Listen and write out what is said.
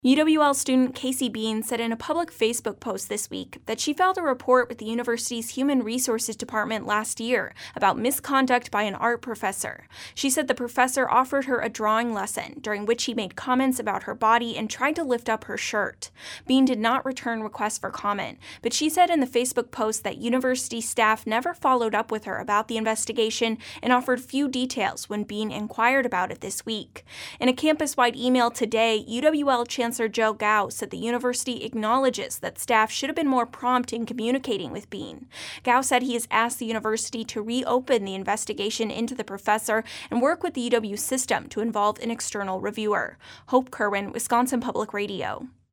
UWL student Casey Bean said in a public Facebook post this week that she filed a report with the university's Human Resources Department last year about misconduct by an art professor. She said the professor offered her a drawing lesson, during which he made comments about her body and tried to lift up her shirt. Bean did not return requests for comment, but she said in the Facebook post that university staff never followed up with her about the investigation and offered few details when Bean inquired about it this week. In a campus-wide email today, UWL Chancellor Joe Gao said the university acknowledges that staff should have been more prompt in communicating with Bean. Gao said he has asked the university to reopen the investigation into the professor and work with the UW system to involve an external reviewer. Hope Kerwin, Wisconsin Public Radio.